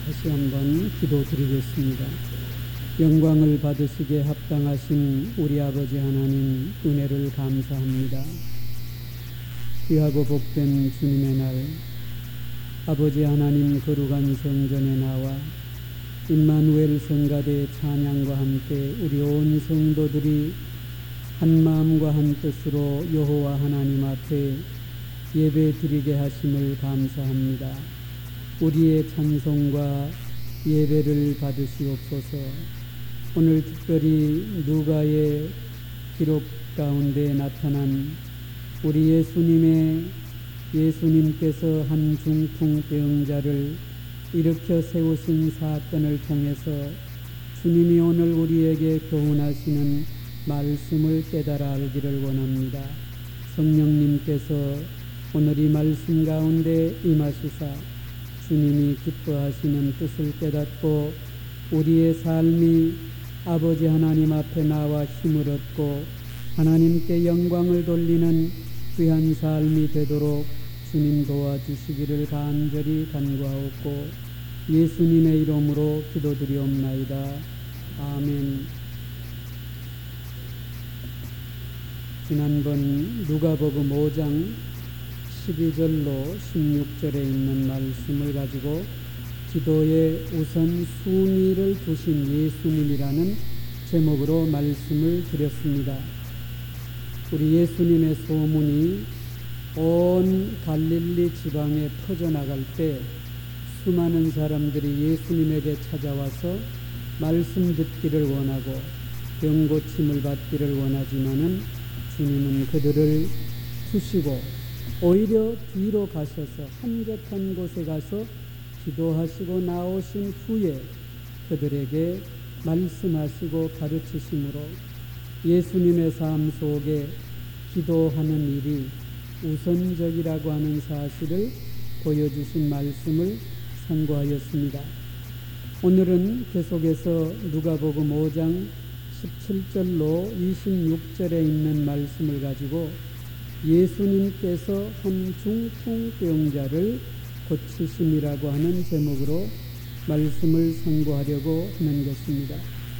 다시 한번 기도드리겠습니다. 영광을 받으시기에 합당하신 우리 아버지 하나님 은혜를 감사합니다. 귀하고 복된 주님의 날, 아버지 하나님 거룩한 성전에 나와 임마누엘 성가대의 찬양과 함께 우리 온 성도들이 한 마음과 한 뜻으로 여호와 하나님 앞에 예배 드리게 하심을 감사합니다. 우리의 찬송과 예배를 받으시옵소서. 오늘 특별히 누가의 기록 가운데 나타난 우리 예수님께서 한 중풍병자를 일으켜 세우신 사건을 통해서 주님이 오늘 우리에게 교훈하시는 말씀을 깨달아 알기를 원합니다. 성령님께서 오늘 이 말씀 가운데 임하시사 주님이 기뻐하시는 뜻을 깨닫고 우리의 삶이 아버지 하나님 앞에 나와 힘을 얻고 하나님께 영광을 돌리는 귀한 삶이 되도록 주님 도와주시기를 간절히 간구하옵고 예수님의 이름으로 기도드리옵나이다. 아멘. 지난번 누가복음 5장 12절로 16절에 있는 말씀을 가지고 기도의 우선 순위를 두신 예수님이라는 제목으로 말씀을 드렸습니다. 우리 예수님의 소문이 온 갈릴리 지방에 퍼져나갈 때 수많은 사람들이 예수님에게 찾아와서 말씀 듣기를 원하고 병 고침을 받기를 원하지만은 주님은 그들을 두시고 오히려 뒤로 가셔서 한적한 곳에 가서 기도하시고 나오신 후에 그들에게 말씀하시고 가르치심으로 예수님의 삶 속에 기도하는 일이 우선적이라고 하는 사실을 보여주신 말씀을 선고하였습니다. 오늘은 계속해서 누가복음 5장 17절로 26절에 있는 말씀을 가지고 예수님께서 한 중풍병자를 고치심이라고 하는 제목으로 말씀을 선고하려고 하는 것입니다.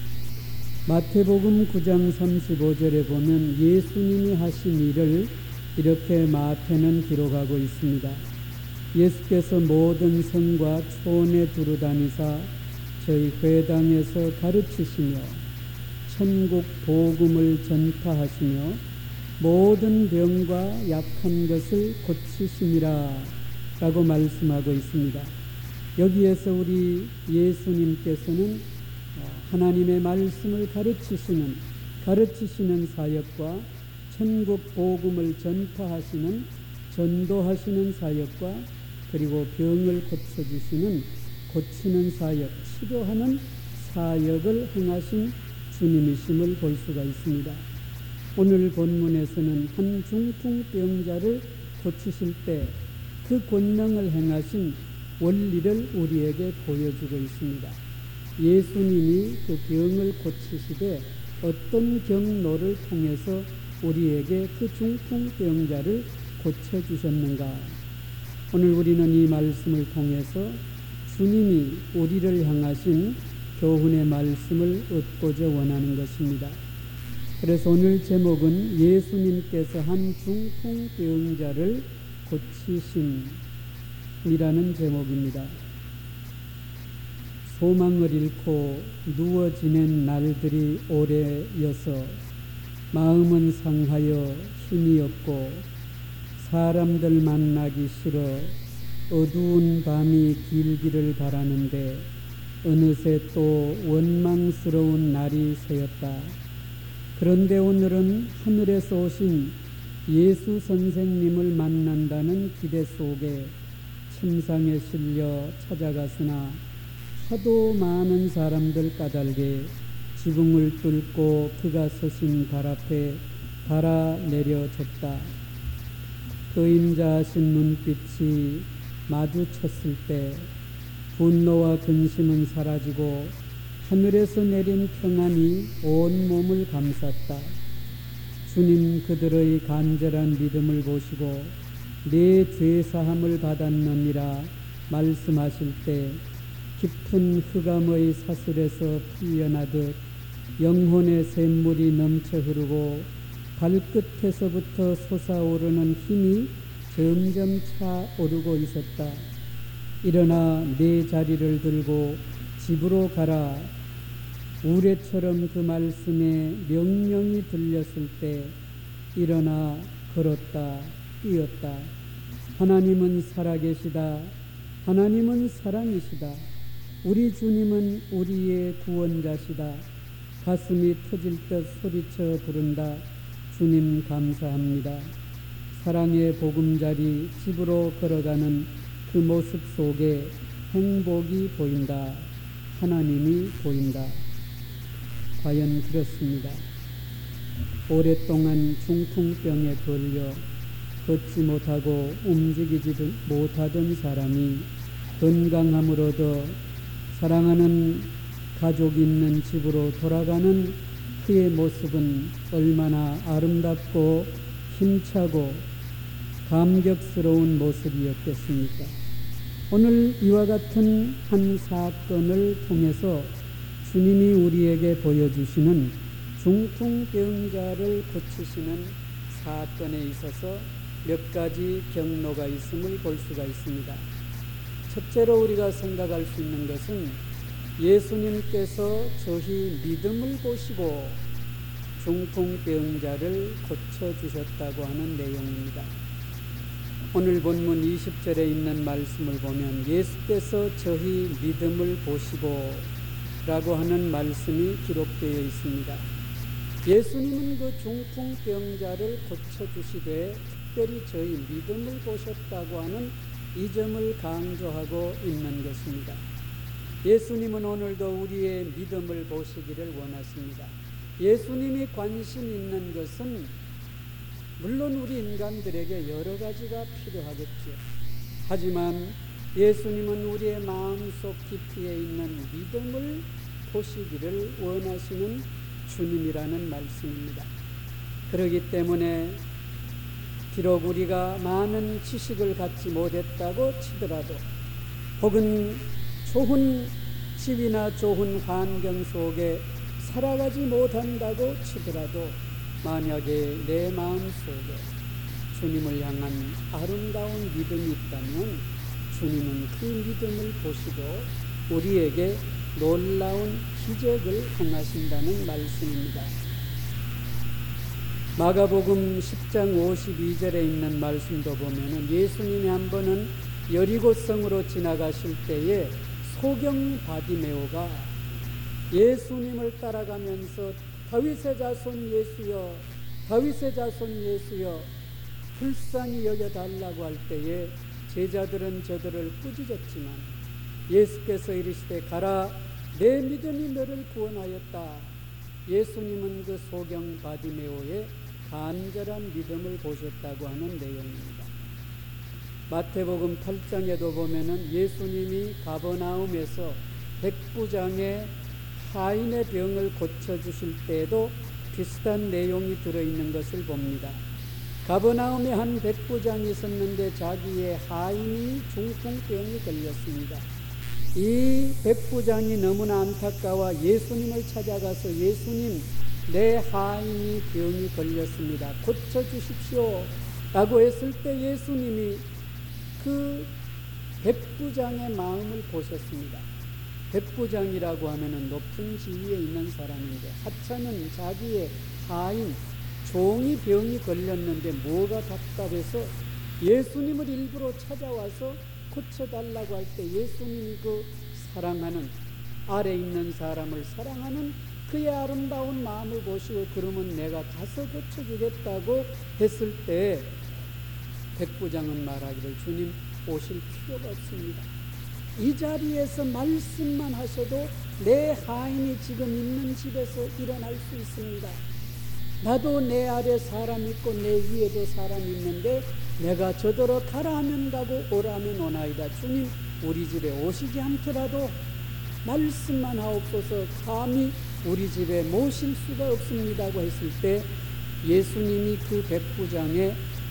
마태복음 9장 35절에 보면 예수님이 하신 일을 이렇게 마태는 기록하고 있습니다. 예수께서 모든 성과 촌에 두루 다니사 저희 회당에서 가르치시며 천국 복음을 전파하시며 모든 병과 약한 것을 고치심이라 라고 말씀하고 있습니다. 여기에서 우리 예수님께서는 하나님의 말씀을 가르치시는 사역과 천국 복음을 전도하시는 사역과 그리고 병을 고치는 사역, 치료하는 사역을 행하신 주님이심을 볼 수가 있습니다. 오늘 본문에서는 한 중풍병자를 고치실 때 그 권능을 행하신 원리를 우리에게 보여주고 있습니다. 예수님이 그 병을 고치시되 어떤 경로를 통해서 우리에게 그 중풍병자를 고쳐주셨는가? 오늘 우리는 이 말씀을 통해서 주님이 우리를 향하신 교훈의 말씀을 얻고자 원하는 것입니다. 그래서 오늘 제목은 예수님께서 한 중풍병자를 고치심이라는 제목입니다. 소망을 잃고 누워 지낸 날들이 오래여서 마음은 상하여 힘이 없고 사람들 만나기 싫어 어두운 밤이 길기를 바라는데 어느새 또 원망스러운 날이 새었다. 그런데 오늘은 하늘에서 오신 예수 선생님을 만난다는 기대 속에 침상에 실려 찾아갔으나 하도 많은 사람들 까닭에 지붕을 뚫고 그가 서신 발 앞에 달아 내려졌다. 그임자하신 눈빛이 마주쳤을 때 분노와 근심은 사라지고 하늘에서 내린 평안이 온 몸을 감쌌다. 주님 그들의 간절한 믿음을 보시고 내 죄사함을 받았느니라 말씀하실 때 깊은 흑암의 사슬에서 풀려나듯 영혼의 샘물이 넘쳐 흐르고 발끝에서부터 솟아오르는 힘이 점점 차오르고 있었다. 일어나 내 자리를 들고 집으로 가라. 우레처럼 그 말씀에 명령이 들렸을 때 일어나 걸었다, 뛰었다. 하나님은 살아계시다. 하나님은 사랑이시다. 우리 주님은 우리의 구원자시다. 가슴이 터질 듯 소리쳐 부른다. 주님 감사합니다. 사랑의 보금자리 집으로 걸어가는 그 모습 속에 행복이 보인다. 하나님이 보인다. 과연 그렇습니다. 오랫동안 중풍병에 걸려 걷지 못하고 움직이지 못하던 사람이 건강함을 얻어 사랑하는 가족이 있는 집으로 돌아가는 그의 모습은 얼마나 아름답고 힘차고 감격스러운 모습이었겠습니까? 오늘 이와 같은 한 사건을 통해서 주님이 우리에게 보여주시는 중풍병자를 고치시는 사건에 있어서 몇 가지 경로가 있음을 볼 수가 있습니다. 첫째로 우리가 생각할 수 있는 것은 예수님께서 저희 믿음을 보시고 중풍병자를 고쳐주셨다고 하는 내용입니다. 오늘 본문 20절에 있는 말씀을 보면 예수께서 저희 믿음을 보시고 라고 하는 말씀이 기록되어 있습니다. 예수님은 그 중풍병자를 고쳐주시되 특별히 저희 믿음을 보셨다고 하는 이 점을 강조하고 있는 것입니다. 예수님은 오늘도 우리의 믿음을 보시기를 원하십니다. 예수님이 관심 있는 것은 물론 우리 인간들에게 여러 가지가 필요하겠죠. 하지만 예수님은 우리의 마음속 깊이에 있는 믿음을 보시기를 원하시는 주님이라는 말씀입니다. 그렇기 때문에 비록 우리가 많은 지식을 갖지 못했다고 치더라도 혹은 좋은 집이나 좋은 환경 속에 살아가지 못한다고 치더라도 만약에 내 마음속에 주님을 향한 아름다운 믿음이 있다면 주님은 그 믿음을 보시고 우리에게 놀라운 기적을 행하신다는 말씀입니다. 마가복음 10장 52절에 있는 말씀도 보면은 예수님이 한 번은 여리고성으로 지나가실 때에 소경 바디메오가 예수님을 따라가면서 다윗의 자손 예수여, 다윗의 자손 예수여, 불쌍히 여겨달라고 할 때에 제자들은 저들을 꾸짖었지만 예수께서 이르시되 가라, 내 믿음이 너를 구원하였다. 예수님은 그 소경 바디메오의 간절한 믿음을 보셨다고 하는 내용입니다. 마태복음 8장에도 보면은 예수님이 가버나움에서 백부장의 하인의 병을 고쳐주실 때에도 비슷한 내용이 들어있는 것을 봅니다. 가버나움에 한 백부장이 있었는데 자기의 하인이 중풍병이 걸렸습니다. 이 백부장이 너무나 안타까워 예수님을 찾아가서 예수님, 내 하인이 병이 걸렸습니다. 고쳐주십시오 라고 했을 때 예수님이 그 백부장의 마음을 보셨습니다. 백부장이라고 하면은 높은 지위에 있는 사람인데 하찮은 자기의 하인, 종이 병이 걸렸는데 뭐가 답답해서 예수님을 일부러 찾아와서 고쳐달라고 할 때 예수님이 그 사랑하는, 아래 있는 사람을 사랑하는 그의 아름다운 마음을 보시고 그러면 내가 가서 고쳐주겠다고 했을 때 백부장은 말하기를 주님 오실 필요가 없습니다. 이 자리에서 말씀만 하셔도 내 하인이 지금 있는 집에서 일어날 수 있습니다. 나도 내 아래 사람 있고 내 위에도 사람이 있는데 내가 저더러 가라 하면 가고 오라 하면 오나이다. 주님 우리 집에 오시지 않더라도 말씀만 하옵소서. 감히 우리 집에 모실 수가 없습니다고 했을 때 예수님이 그 백부장의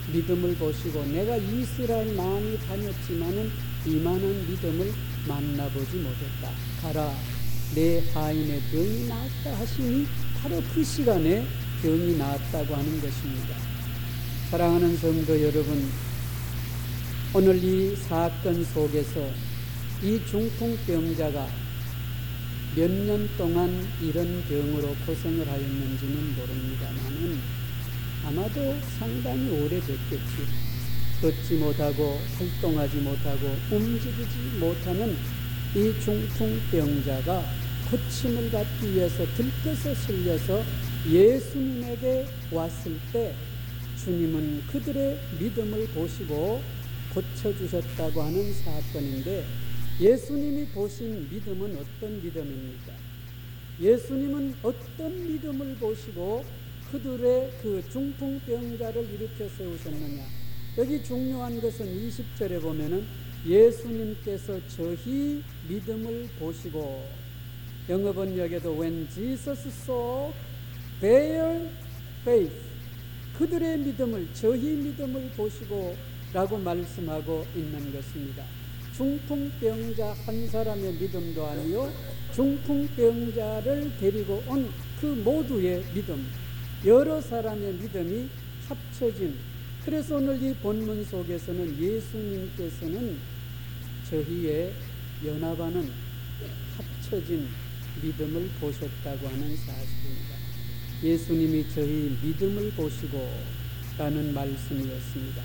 믿음을 보시고 내가 이스라엘 많이 다녔지만은 이만한 믿음을 만나보지 못했다. 가라, 내 하인의 병이 나았다 하시니 바로 그 시간에 병이 나았다고 하는 것입니다. 사랑하는 성도 여러분, 오늘 이 사건 속에서 이 중풍병자가 몇 년 동안 이런 병으로 고생을 하였는지는 모릅니다만은 아마도 상당히 오래됐겠지. 걷지 못하고 활동하지 못하고 움직이지 못하는 이 중풍병자가 고침을 받기 위해서 들것에 실려서 예수님에게 왔을 때 주님은 그들의 믿음을 보시고 고쳐주셨다고 하는 사건인데, 예수님이 보신 믿음은 어떤 믿음입니까? 예수님은 어떤 믿음을 보시고 그들의 그 중풍병자를 일으켜 세우셨느냐? 여기 중요한 것은 20절에 보면은 예수님께서 저희 믿음을 보시고, 영어 번역에도 when Jesus saw their faith, 그들의 믿음을, 저희 믿음을 보시고 라고 말씀하고 있는 것입니다. 중풍병자 한 사람의 믿음도 아니요, 중풍병자를 데리고 온 그 모두의 믿음, 여러 사람의 믿음이 합쳐진, 그래서 오늘 이 본문 속에서는 예수님께서는 저희의 연합하는 합쳐진 믿음을 보셨다고 하는 사실입니다. 예수님이 저희 믿음을 보시고 라는 말씀이었습니다.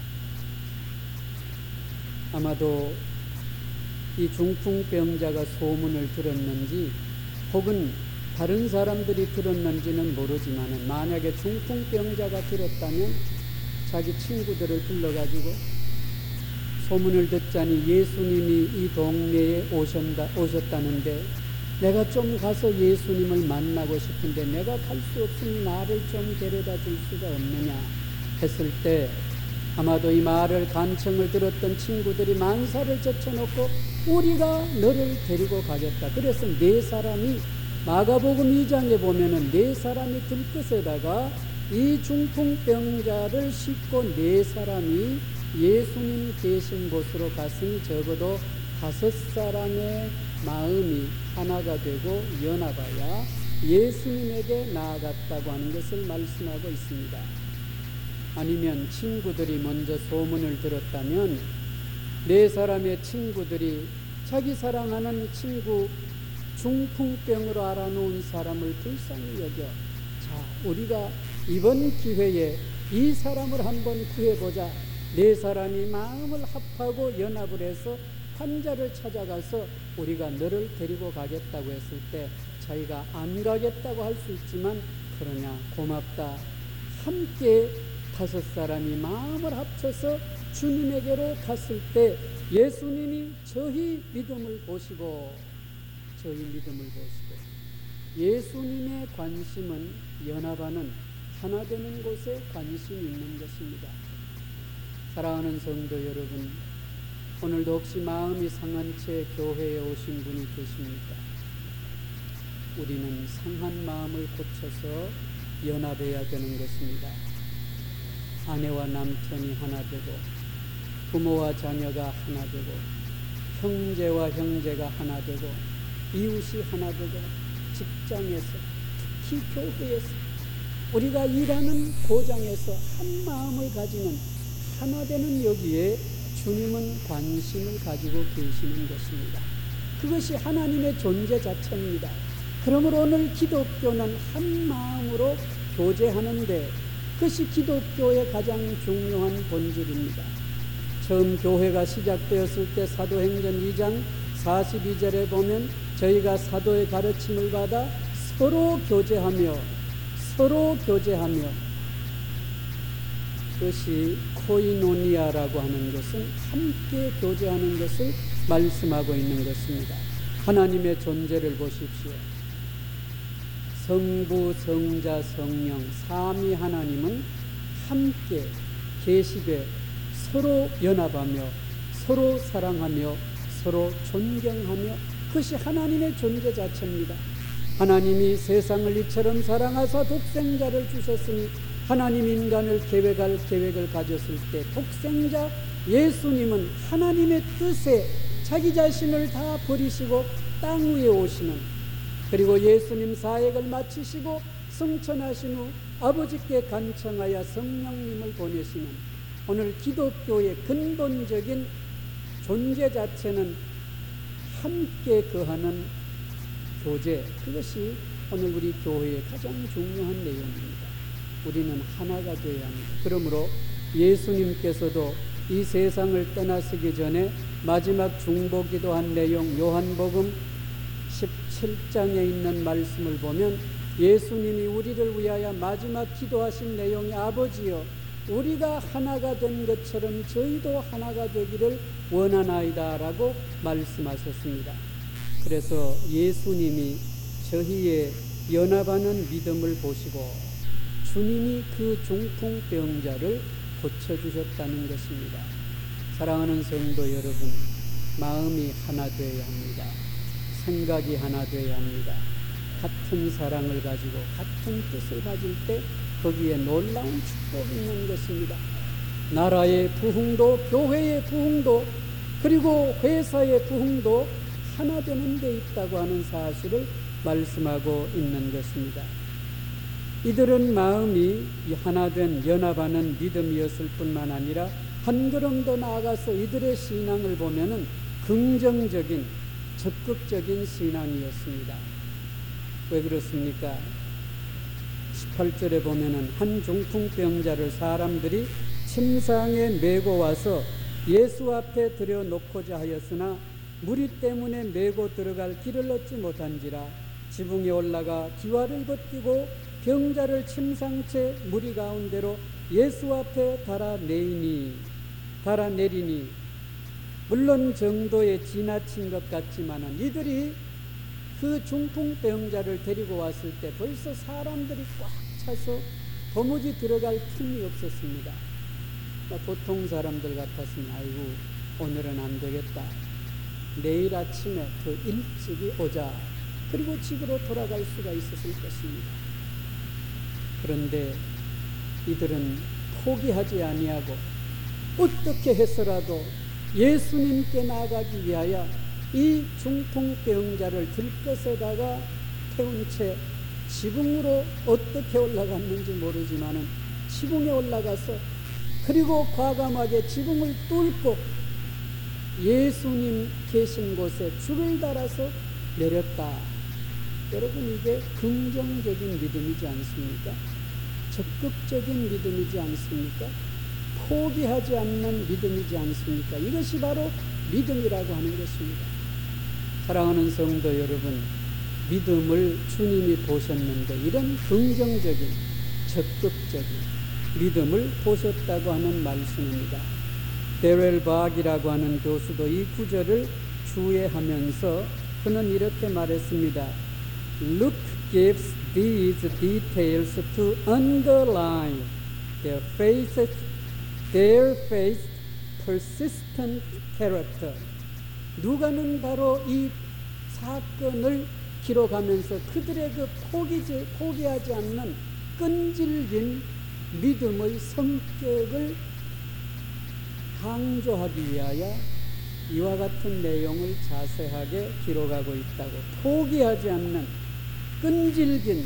아마도 이 중풍병자가 소문을 들었는지 혹은 다른 사람들이 들었는지는 모르지만, 만약에 중풍병자가 들었다면 자기 친구들을 불러가지고 소문을 듣자니 예수님이 이 동네에 오셨다는데 내가 좀 가서 예수님을 만나고 싶은데 내가 갈 수 없으니 나를 좀 데려다 줄 수가 없느냐 했을 때, 아마도 이 말을 간청을 들었던 친구들이 만사를 제쳐놓고 우리가 너를 데리고 가겠다. 그래서 네 사람이, 마가복음 2장에 보면은 네 사람이 들것에다가 이 중풍병자를 싣고 네 사람이 예수님 계신 곳으로 갔으니 적어도 5사람의 마음이 하나가 되고 연합하여 예수님에게 나아갔다고 하는 것을 말씀하고 있습니다. 아니면 친구들이 먼저 소문을 들었다면 네 사람의 친구들이 자기 사랑하는 친구 중풍병으로 알아놓은 사람을 불쌍히 여겨, 자, 우리가 이번 기회에 이 사람을 한번 구해보자. 네 사람이 마음을 합하고 연합을 해서 환자를 찾아가서 우리가 너를 데리고 가겠다고 했을 때 자기가 안 가겠다고 할 수 있지만, 그러냐, 고맙다. 함께 5사람이 마음을 합쳐서 주님에게로 갔을 때 예수님이 저희 믿음을 보시고, 저희 믿음을 보시고, 예수님의 관심은 연합하는 하나 되는 곳에 관심이 있는 것입니다. 사랑하는 성도 여러분, 오늘도 혹시 마음이 상한 채 교회에 오신 분이 계십니까? 우리는 상한 마음을 고쳐서 연합해야 되는 것입니다. 아내와 남편이 하나 되고, 부모와 자녀가 하나 되고, 형제와 형제가 하나 되고, 이웃이 하나 되고, 직장에서, 특히 교회에서, 우리가 일하는 고장에서 한 마음을 가지는 하나 되는 여기에 주님은 관심을 가지고 계시는 것입니다. 그것이 하나님의 존재 자체입니다. 그러므로 오늘 기독교는 한 마음으로 교제하는데, 그것이 기독교의 가장 중요한 본질입니다. 처음 교회가 시작되었을 때 사도행전 2장 42절에 보면 저희가 사도의 가르침을 받아 서로 교제하며 그것이 코이노니아라고 하는 것은 함께 교제하는 것을 말씀하고 있는 것입니다. 하나님의 존재를 보십시오. 성부, 성자, 성령 삼위 하나님은 함께 계시되 서로 연합하며 서로 사랑하며 서로 존경하며, 그것이 하나님의 존재 자체입니다. 하나님이 세상을 이처럼 사랑하사 독생자를 주셨으니 하나님 인간을 계획할 계획을 가졌을 때 독생자 예수님은 하나님의 뜻에 자기 자신을 다 버리시고 땅 위에 오시는, 그리고 예수님 사역을 마치시고 승천하신 후 아버지께 간청하여 성령님을 보내시는, 오늘 기독교의 근본적인 존재 자체는 함께 거하는 교제, 그것이 오늘 우리 교회의 가장 중요한 내용입니다. 우리는 하나가 되어야 합니다. 그러므로 예수님께서도 이 세상을 떠나시기 전에 마지막 중보기도한 내용, 요한복음 17장에 있는 말씀을 보면 예수님이 우리를 위하여 마지막 기도하신 내용이 아버지여 우리가 하나가 된 것처럼 저희도 하나가 되기를 원하나이다 라고 말씀하셨습니다. 그래서 예수님이 저희의 연합하는 믿음을 보시고 주님이 그 중풍병자를 고쳐주셨다는 것입니다. 사랑하는 성도 여러분, 마음이 하나 되어야 합니다. 생각이 하나 되어야 합니다. 같은 사랑을 가지고 같은 뜻을 가질 때 거기에 놀라운 축복이 있는 것입니다. 나라의 부흥도, 교회의 부흥도, 그리고 회사의 부흥도 하나 되는 데 있다고 하는 사실을 말씀하고 있는 것입니다. 이들은 마음이 하나 된 연합하는 믿음이었을 뿐만 아니라 한 걸음 더 나아가서 이들의 신앙을 보면은 긍정적인, 적극적인 신앙이었습니다. 왜 그렇습니까? 18절에 보면은 한 중풍병자를 사람들이 침상에 메고 와서 예수 앞에 들여놓고자 하였으나 무리 때문에 메고 들어갈 길을 얻지 못한지라 지붕에 올라가 기와를 벗기고 병자를 침상채 무리 가운데로 예수 앞에 달아내리니 물론 정도에 지나친 것 같지만은 이들이 그 중풍병자를 데리고 왔을 때 벌써 사람들이 꽉 차서 도무지 들어갈 틈이 없었습니다. 보통 사람들 같았으면 아이고 오늘은 안 되겠다, 내일 아침에 더 일찍이 오자, 그리고 집으로 돌아갈 수가 있었을 것입니다. 그런데 이들은 포기하지 아니하고 어떻게 해서라도 예수님께 나아가기 위하여 이 중풍병자를 들것에다가 태운 채 지붕으로 어떻게 올라갔는지 모르지만은 지붕에 올라가서 그리고 과감하게 지붕을 뚫고 예수님 계신 곳에 줄을 달아서 내렸다. 여러분, 이게 긍정적인 믿음이지 않습니까? 적극적인 믿음이지 않습니까? 포기하지 않는 믿음이지 않습니까? 이것이 바로 믿음이라고 하는 것입니다. 사랑하는 성도 여러분, 믿음을 주님이 보셨는데 이런 긍정적인, 적극적인 믿음을 보셨다고 하는 말씀입니다. 데렐 박이라고 하는 교수도 이 구절을 주의하면서 그는 이렇게 말했습니다. Luke gives these details to underline their faith persistent character. 누가는 바로 이 사건을 기록하면서 그들의 그 포기하지 않는 끈질긴 믿음의 성격을 강조하기 위하여 이와 같은 내용을 자세하게 기록하고 있다고. 포기하지 않는 끈질긴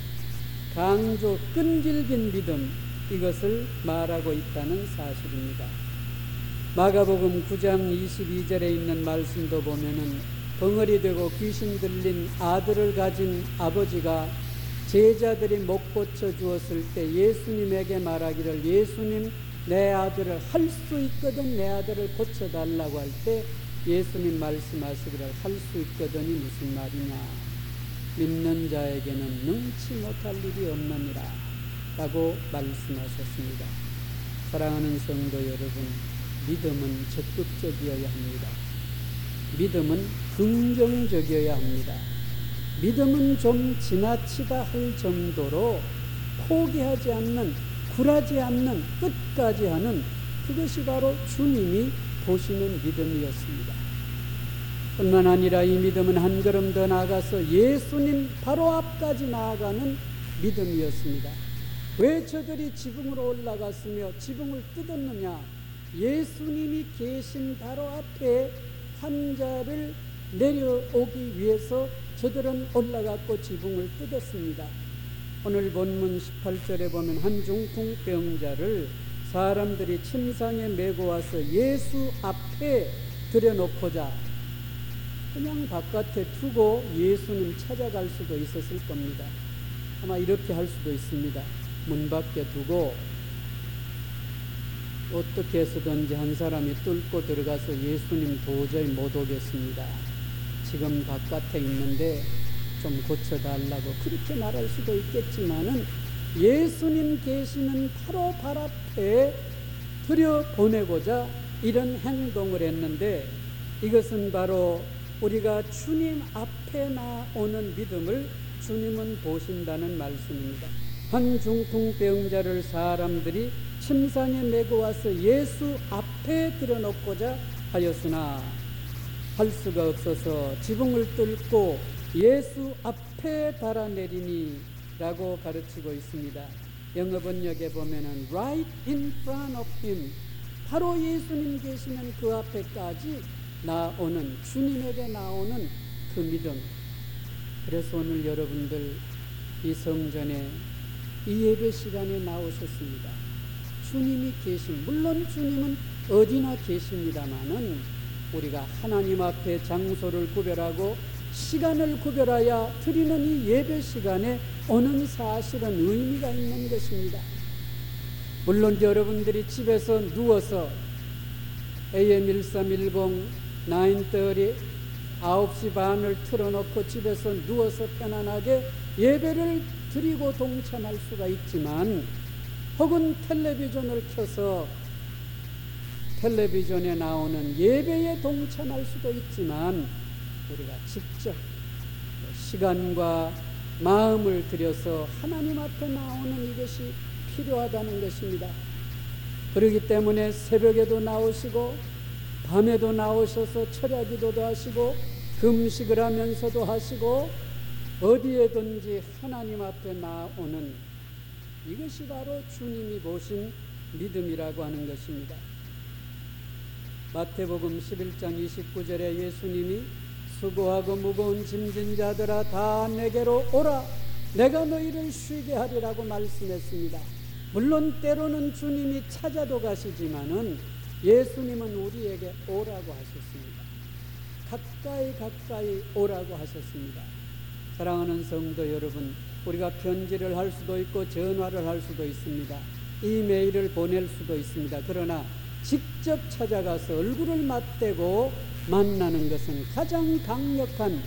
믿음, 이것을 말하고 있다는 사실입니다. 마가복음 9장 22절에 있는 말씀도 보면은 벙어리 되고 귀신 들린 아들을 가진 아버지가 제자들이 못 고쳐 주었을 때 예수님에게 말하기를, 예수님 내 아들을 할 수 있거든 내 아들을 고쳐달라고 할 때 예수님 말씀하시기를 할 수 있거든이 무슨 말이냐, 믿는 자에게는 능치 못할 일이 없느니라 라고 말씀하셨습니다. 사랑하는 성도 여러분, 믿음은 적극적이어야 합니다. 믿음은 긍정적이어야 합니다. 믿음은 좀 지나치다 할 정도로 포기하지 않는, 굴하지 않는, 끝까지 하는, 그것이 바로 주님이 보시는 믿음이었습니다. 뿐만 아니라 이 믿음은 한 걸음 더 나아가서 예수님 바로 앞까지 나아가는 믿음이었습니다. 왜 저들이 지붕으로 올라갔으며 지붕을 뜯었느냐? 예수님이 계신 바로 앞에 환자를 내려오기 위해서 저들은 올라갔고 지붕을 뜯었습니다. 오늘 본문 18절에 보면 한 중풍병자를 사람들이 침상에 메고 와서 예수 앞에 들여놓고자 그냥 바깥에 두고 예수님 찾아갈 수도 있었을 겁니다. 아마 이렇게 할 수도 있습니다. 문 밖에 두고 어떻게 해서든지 한 사람이 뚫고 들어가서 예수님 도저히 못 오겠습니다. 지금 바깥에 있는데 좀 고쳐달라고 그렇게 말할 수도 있겠지만은 예수님 계시는 바로 발 앞에 들여보내고자 이런 행동을 했는데 이것은 바로 우리가 주님 앞에 나오는 믿음을 주님은 보신다는 말씀입니다. 한 중풍병자를 사람들이 침상에 메고 와서 예수 앞에 들여놓고자 하였으나 할 수가 없어서 지붕을 뚫고 예수 앞에 달아내리니 라고 가르치고 있습니다. 영어 번역에 보면은 right in front of him, 바로 예수님 계시는 그 앞에까지 나오는, 주님에게 나오는 그 믿음. 그래서 오늘 여러분들 이 성전에 이 예배 시간에 나오셨습니다. 주님이 계신, 물론 주님은 어디나 계십니다마는 우리가 하나님 앞에 장소를 구별하고 시간을 구별하여 드리는 이 예배 시간에 오는 사실은 의미가 있는 것입니다. 물론 여러분들이 집에서 누워서 AM 1310, 9:30, 9시 반을 틀어놓고 집에서 누워서 편안하게 예배를 드리고 동참할 수가 있지만, 혹은 텔레비전을 켜서 텔레비전에 나오는 예배에 동참할 수도 있지만, 우리가 직접 시간과 마음을 들여서 하나님 앞에 나오는 이것이 필요하다는 것입니다. 그렇기 때문에 새벽에도 나오시고 밤에도 나오셔서 철야기도도 하시고 금식을 하면서도 하시고 어디에든지 하나님 앞에 나오는 이것이 바로 주님이 보신 믿음이라고 하는 것입니다. 마태복음 11장 29절에 예수님이 수고하고 무거운 짐진 자들아 다 내게로 오라, 내가 너희를 쉬게 하리라고 말씀했습니다. 물론 때로는 주님이 찾아도 가시지만은 예수님은 우리에게 오라고 하셨습니다. 가까이 오라고 하셨습니다. 사랑하는 성도 여러분, 우리가 편지를 할 수도 있고 전화를 할 수도 있습니다. 이메일을 보낼 수도 있습니다. 그러나 직접 찾아가서 얼굴을 맞대고 만나는 것은 가장 강력한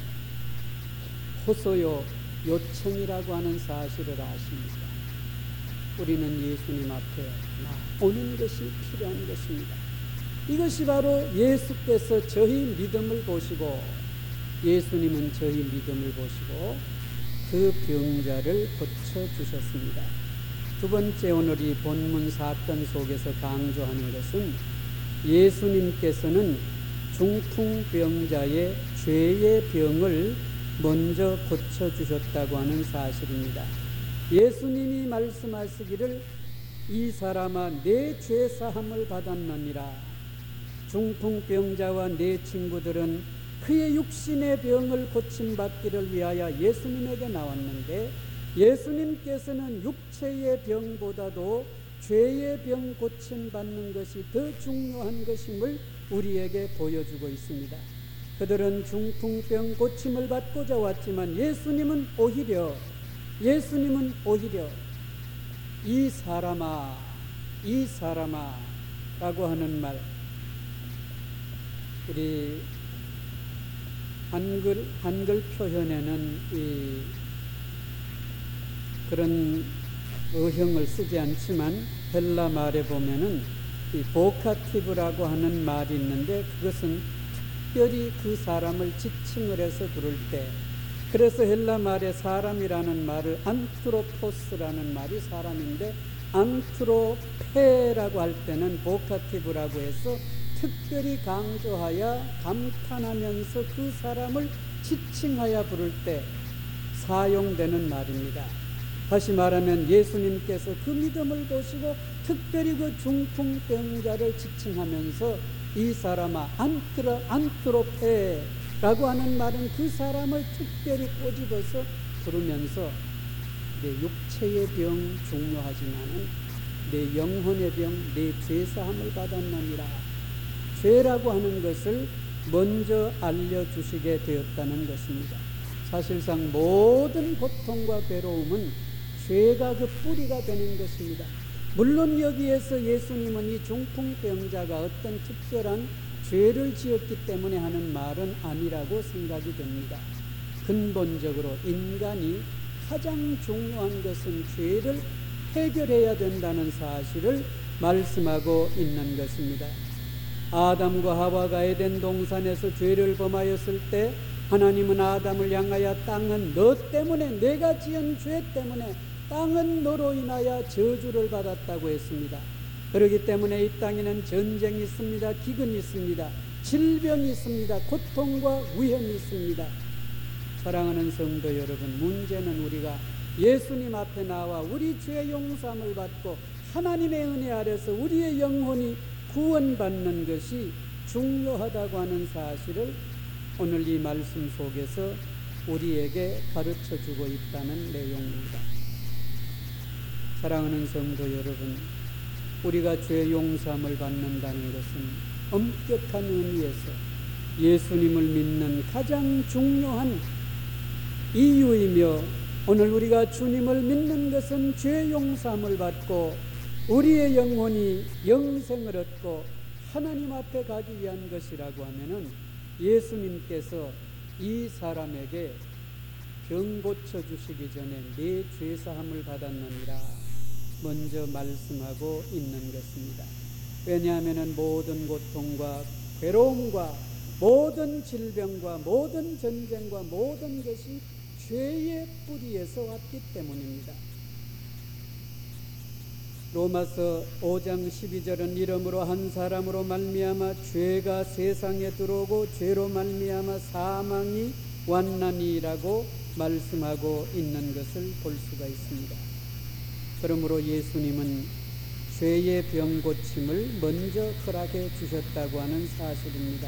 호소요, 요청이라고 하는 사실을 아십니까? 우리는 예수님 앞에 나오는 것이 필요한 것입니다. 이것이 바로 예수께서 저희 믿음을 보시고, 예수님은 저희 믿음을 보시고 그 병자를 고쳐주셨습니다. 두 번째, 오늘 이 본문 사건 속에서 강조하는 것은 예수님께서는 중풍병자의 죄의 병을 먼저 고쳐주셨다고 하는 사실입니다. 예수님이 말씀하시기를 이 사람아 내 죄사함을 받았느니라. 중풍병자와 내 친구들은 그의 육신의 병을 고침받기를 위하여 예수님에게 나왔는데, 예수님께서는 육체의 병보다도 죄의 병 고침받는 것이 더 중요한 것임을 우리에게 보여주고 있습니다. 그들은 중풍병 고침을 받고자 왔지만 예수님은 오히려 이 사람아 라고 하는 말, 우리 한글 표현에는 그런 어형을 쓰지 않지만 헬라 말에 보면은 이 보카티브라고 하는 말이 있는데, 그것은 특별히 그 사람을 지칭을 해서 부를 때, 그래서 헬라 말에 사람이라는 말을 안트로포스라는 말이 사람인데, 안트로페라고 할 때는 보카티브라고 해서 특별히 강조하여 감탄하면서 그 사람을 지칭하여 부를 때 사용되는 말입니다. 다시 말하면 예수님께서 그 믿음을 보시고 특별히 그 중풍병자를 지칭하면서 이 사람아 안트로페라고 하는 말은 그 사람을 특별히 꼬집어서 부르면서 내 육체의 병 중요하지만은 내 영혼의 병, 내 죄사함을 받았느니라. 죄라고 하는 것을 먼저 알려주시게 되었다는 것입니다. 사실상 모든 고통과 괴로움은 죄가 그 뿌리가 되는 것입니다. 물론 여기에서 예수님은 이 중풍병자가 어떤 특별한 죄를 지었기 때문에 하는 말은 아니라고 생각이 됩니다. 근본적으로 인간이 가장 중요한 것은 죄를 해결해야 된다는 사실을 말씀하고 있는 것입니다. 아담과 하와가 에덴 동산에서 죄를 범하였을 때 하나님은 아담을 향하여 땅은 너 때문에, 내가 지은 죄 때문에 땅은 너로 인하여 저주를 받았다고 했습니다. 그렇기 때문에 이 땅에는 전쟁이 있습니다. 기근이 있습니다. 질병이 있습니다. 고통과 위험이 있습니다. 사랑하는 성도 여러분, 문제는 우리가 예수님 앞에 나와 우리 죄 용서함을 받고 하나님의 은혜 아래서 우리의 영혼이 구원받는 것이 중요하다고 하는 사실을 오늘 이 말씀 속에서 우리에게 가르쳐주고 있다는 내용입니다. 사랑하는 성도 여러분, 우리가 죄 용서함을 받는다는 것은 엄격한 의미에서 예수님을 믿는 가장 중요한 이유이며, 오늘 우리가 주님을 믿는 것은 죄 용서함을 받고 우리의 영혼이 영생을 얻고 하나님 앞에 가기 위한 것이라고 하면은 예수님께서 이 사람에게 병 고쳐주시기 전에 내 죄사함을 받았느니라 먼저 말씀하고 있는 것입니다. 왜냐하면 모든 고통과 괴로움과 모든 질병과 모든 전쟁과 모든 것이 죄의 뿌리에서 왔기 때문입니다. 로마서 5장 12절은 이러므로 한 사람으로 말미암아 죄가 세상에 들어오고 죄로 말미암아 사망이 왔나니라고 말씀하고 있는 것을 볼 수가 있습니다. 그러므로 예수님은 죄의 병 고침을 먼저 허락해 주셨다고 하는 사실입니다.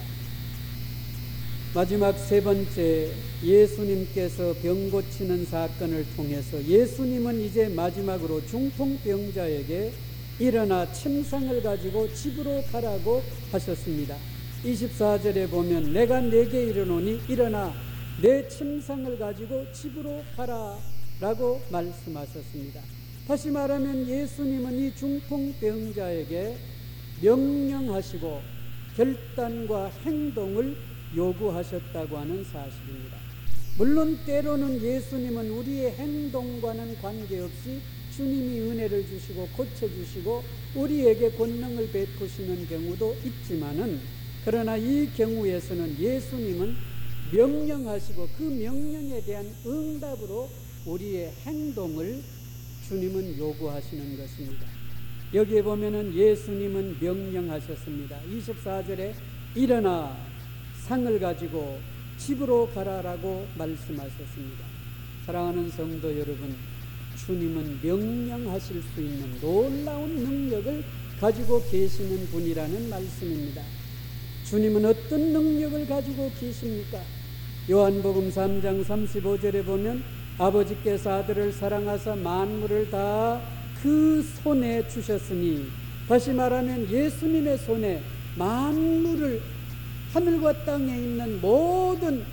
마지막 세 번째, 예수님께서 병 고치는 사건을 통해서 예수님은 이제 마지막으로 중풍병자에게 일어나 침상을 가지고 집으로 가라고 하셨습니다. 24절에 보면 내가 네게 이르노니 일어나 내 침상을 가지고 집으로 가라 라고 말씀하셨습니다. 다시 말하면 예수님은 이 중풍병자에게 명령하시고 결단과 행동을 요구하셨다고 하는 사실입니다. 물론 때로는 예수님은 우리의 행동과는 관계없이 주님이 은혜를 주시고 고쳐주시고 우리에게 권능을 베푸시는 경우도 있지만은, 그러나 이 경우에서는 예수님은 명령하시고 그 명령에 대한 응답으로 우리의 행동을 주님은 요구하시는 것입니다. 여기에 보면은 예수님은 명령하셨습니다. 24절에 일어나 상을 가지고 집으로 가라라고 말씀하셨습니다. 사랑하는 성도 여러분, 주님은 명령하실 수 있는 놀라운 능력을 가지고 계시는 분이라는 말씀입니다. 주님은 어떤 능력을 가지고 계십니까? 요한복음 3장 35절에 보면 아버지께서 아들을 사랑하사 만물을 다 그 손에 주셨으니, 다시 말하면 예수님의 손에 만물을, 하늘과 땅에 있는 모든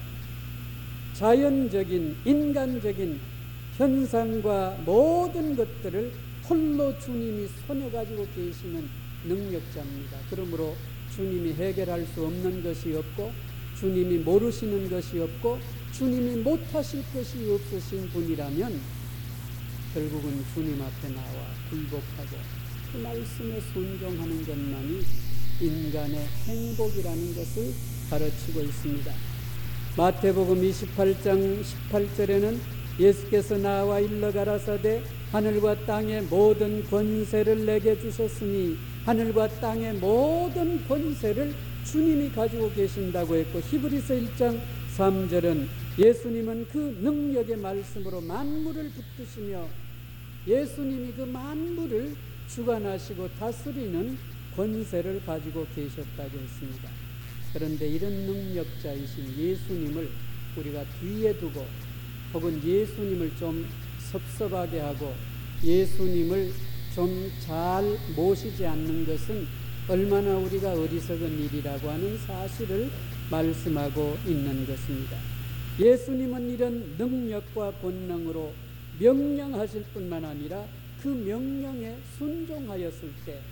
자연적인 인간적인 현상과 모든 것들을 홀로 주님이 손에 가지고 계시는 능력자입니다. 그러므로 주님이 해결할 수 없는 것이 없고 주님이 모르시는 것이 없고 주님이 못하실 것이 없으신 분이라면 결국은 주님 앞에 나와 굴복하고 그 말씀에 순종하는 것만이 인간의 행복이라는 것을 가르치고 있습니다. 마태복음 28장 18절에는 예수께서 나와 일러 가라사대 하늘과 땅의 모든 권세를 내게 주셨으니, 하늘과 땅의 모든 권세를 주님이 가지고 계신다고 했고, 히브리서 1장 3절은 예수님은 그 능력의 말씀으로 만물을 붙드시며 예수님이 그 만물을 주관하시고 다스리는 권세를 가지고 계셨다고 했습니다. 그런데 이런 능력자이신 예수님을 우리가 뒤에 두고 혹은 예수님을 좀 섭섭하게 하고 예수님을 좀 잘 모시지 않는 것은 얼마나 우리가 어리석은 일이라고 하는 사실을 말씀하고 있는 것입니다. 예수님은 이런 능력과 권능으로 명령하실 뿐만 아니라 그 명령에 순종하였을 때,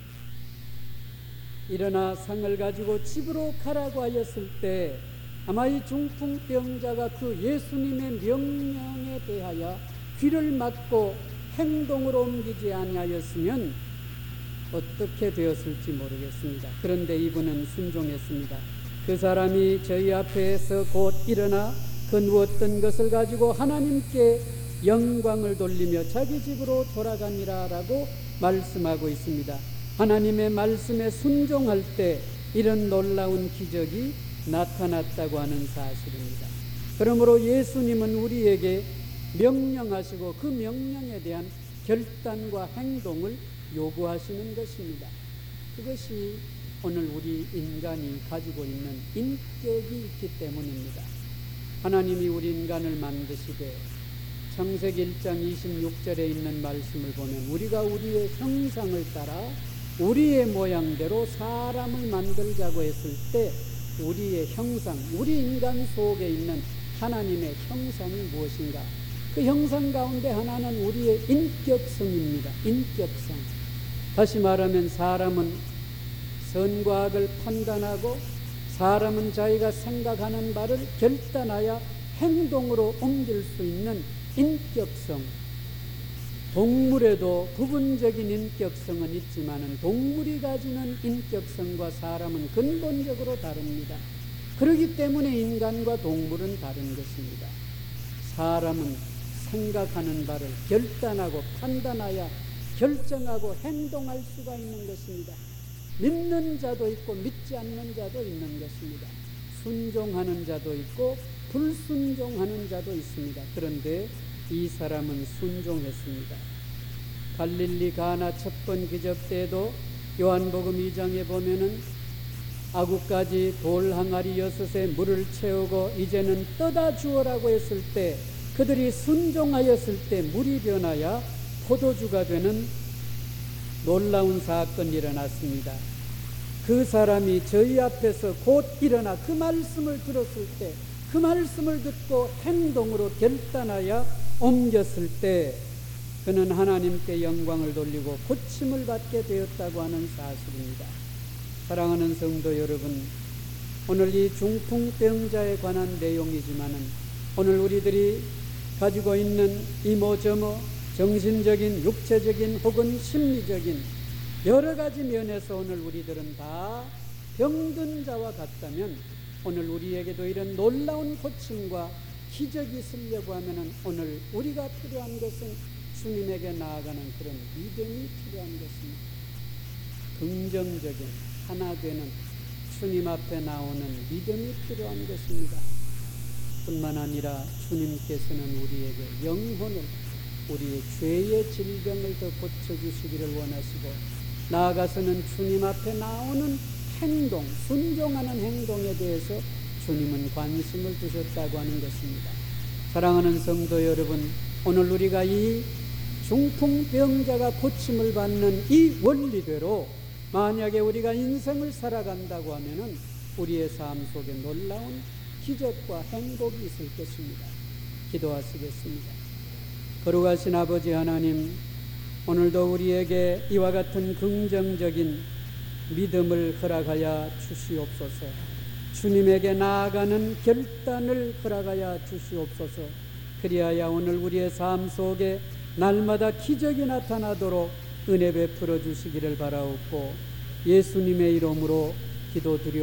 일어나 상을 가지고 집으로 가라고 하였을 때 아마 이 중풍병자가 그 예수님의 명령에 대하여 귀를 막고 행동으로 옮기지 아니하였으면 어떻게 되었을지 모르겠습니다. 그런데 이분은 순종했습니다. 그 사람이 저희 앞에서 곧 일어나 그 누웠던 것을 가지고 하나님께 영광을 돌리며 자기 집으로 돌아가니라 라고 말씀하고 있습니다. 하나님의 말씀에 순종할 때 이런 놀라운 기적이 나타났다고 하는 사실입니다. 그러므로 예수님은 우리에게 명령하시고 그 명령에 대한 결단과 행동을 요구하시는 것입니다. 그것이 오늘 우리 인간이 가지고 있는 인격이 있기 때문입니다. 하나님이 우리 인간을 만드시되 창세기 1장 26절에 있는 말씀을 보면 우리가 우리의 형상을 따라 우리의 모양대로 사람을 만들자고 했을 때 우리의 형상, 우리 인간 속에 있는 하나님의 형상이 무엇인가? 그 형상 가운데 하나는 우리의 인격성입니다. 인격성. 다시 말하면 사람은 선과 악을 판단하고 사람은 자기가 생각하는 바를 결단하여 행동으로 옮길 수 있는 인격성. 동물에도 부분적인 인격성은 있지만 동물이 가지는 인격성과 사람은 근본적으로 다릅니다. 그렇기 때문에 인간과 동물은 다른 것입니다. 사람은 생각하는 바를 결단하고 판단하여 결정하고 행동할 수가 있는 것입니다. 믿는 자도 있고 믿지 않는 자도 있는 것입니다. 순종하는 자도 있고 불순종하는 자도 있습니다. 그런데 이 사람은 순종했습니다. 갈릴리 가나 첫 번 기적 때에도 요한복음 2장에 보면은 아구까지 돌 항아리 6에 물을 채우고 이제는 떠다 주어라고 했을 때 그들이 순종하였을 때 물이 변하여 포도주가 되는 놀라운 사건이 일어났습니다. 그 사람이 저희 앞에서 곧 일어나 그 말씀을 들었을 때 그 말씀을 듣고 행동으로 결단하여 옮겼을 때 그는 하나님께 영광을 돌리고 고침을 받게 되었다고 하는 사실입니다. 사랑하는 성도 여러분, 오늘 이 중풍병자에 관한 내용이지만은 오늘 우리들이 가지고 있는 이모저모 정신적인, 육체적인 혹은 심리적인 여러 가지 면에서 오늘 우리들은 다 병든 자와 같다면 오늘 우리에게도 이런 놀라운 고침과 기적이 있으려고 하면은 오늘 우리가 필요한 것은 주님에게 나아가는 그런 믿음이 필요한 것입니다. 긍정적인 하나 되는 주님 앞에 나오는 믿음이 필요한 것입니다. 뿐만 아니라 주님께서는 우리에게 영혼을, 우리의 죄의 질병을 더 고쳐주시기를 원하시고 나아가서는 주님 앞에 나오는 행동, 순종하는 행동에 대해서 주님은 관심을 두셨다고 하는 것입니다. 사랑하는 성도 여러분, 오늘 우리가 이 중풍병자가 고침을 받는 이 원리대로 만약에 우리가 인생을 살아간다고 하면은 우리의 삶 속에 놀라운 기적과 행복이 있을 것입니다. 기도하시겠습니다. 거룩하신 아버지 하나님, 오늘도 우리에게 이와 같은 긍정적인 믿음을 허락하여 주시옵소서. 주님에게 나아가는 결단을 허락하여 주시옵소서. 그리하여 오늘 우리의 삶 속에 날마다 기적이 나타나도록 은혜 베풀어 주시기를 바라옵고 예수님의 이름으로 기도드려